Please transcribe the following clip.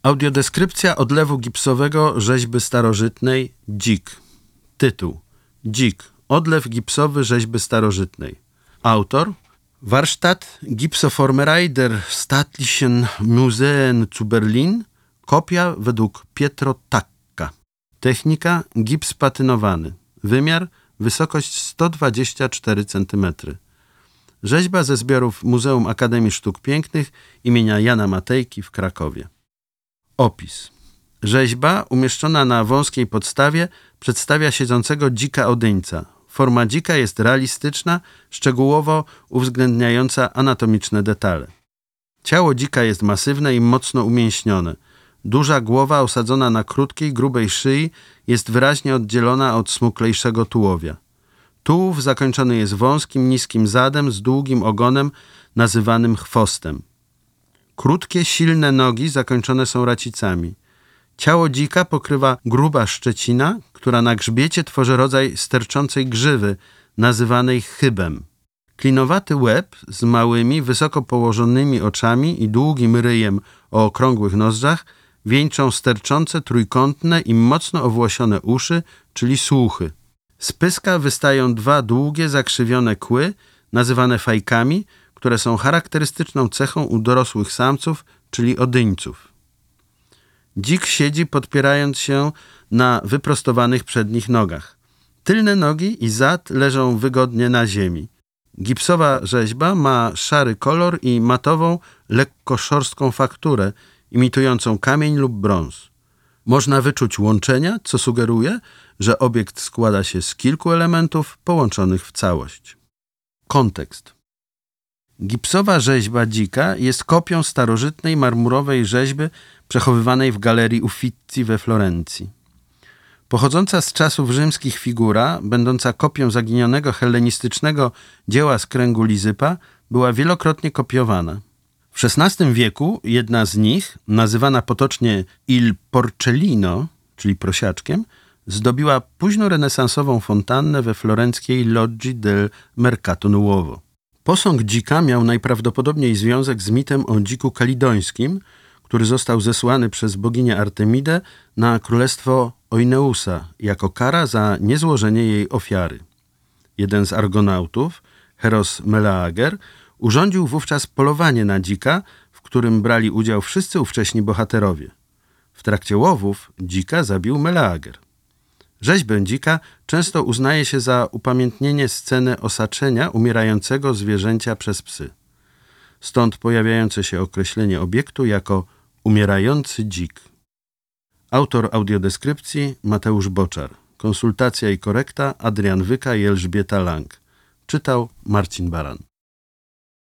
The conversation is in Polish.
Audiodeskrypcja odlewu gipsowego rzeźby starożytnej Dzik. Tytuł: Dzik. Odlew gipsowy rzeźby starożytnej. Autor: Warsztat Gipsoformerei der Staatlichen Museen zu Berlin. Kopia według Pietro Tacca. Technika: gips patynowany. Wymiar: wysokość 124 cm. Rzeźba ze zbiorów Muzeum Akademii Sztuk Pięknych imienia Jana Matejki w Krakowie. Opis. Rzeźba umieszczona na wąskiej podstawie przedstawia siedzącego dzika odyńca. Forma dzika jest realistyczna, szczegółowo uwzględniająca anatomiczne detale. Ciało dzika jest masywne i mocno umięśnione. Duża głowa osadzona na krótkiej, grubej szyi jest wyraźnie oddzielona od smuklejszego tułowia. Tułów zakończony jest wąskim, niskim zadem z długim ogonem nazywanym chwostem. Krótkie, silne nogi zakończone są racicami. Ciało dzika pokrywa gruba szczecina, która na grzbiecie tworzy rodzaj sterczącej grzywy, nazywanej chybem. Klinowaty łeb z małymi, wysoko położonymi oczami i długim ryjem o okrągłych nozdrzach wieńczą sterczące, trójkątne i mocno owłosione uszy, czyli słuchy. Z pyska wystają dwa długie, zakrzywione kły, nazywane fajkami, które są charakterystyczną cechą u dorosłych samców, czyli odyńców. Dzik siedzi, podpierając się na wyprostowanych przednich nogach. Tylne nogi i zad leżą wygodnie na ziemi. Gipsowa rzeźba ma szary kolor i matową, lekko szorstką fakturę, imitującą kamień lub brąz. Można wyczuć łączenia, co sugeruje, że obiekt składa się z kilku elementów połączonych w całość. Kontekst. Gipsowa rzeźba dzika jest kopią starożytnej marmurowej rzeźby przechowywanej w Galerii Uffizi we Florencji. Pochodząca z czasów rzymskich figura, będąca kopią zaginionego hellenistycznego dzieła z kręgu Lizypa, była wielokrotnie kopiowana. W XVI wieku jedna z nich, nazywana potocznie Il Porcellino, czyli prosiaczkiem, zdobiła późnorenesansową fontannę we florenckiej Loggi del Mercato Nuovo. Posąg dzika miał najprawdopodobniej związek z mitem o dziku kalidońskim, który został zesłany przez boginię Artemidę na królestwo Oineusa jako kara za niezłożenie jej ofiary. Jeden z argonautów, Heros Meleager, urządził wówczas polowanie na dzika, w którym brali udział wszyscy ówcześni bohaterowie. W trakcie łowów dzika zabił Meleager. Rzeźbę dzika często uznaje się za upamiętnienie sceny osaczenia umierającego zwierzęcia przez psy. Stąd pojawiające się określenie obiektu jako umierający dzik. Autor audiodeskrypcji Mateusz Boczar. Konsultacja i korekta Adrian Wyka i Elżbieta Lang. Czytał Marcin Baran.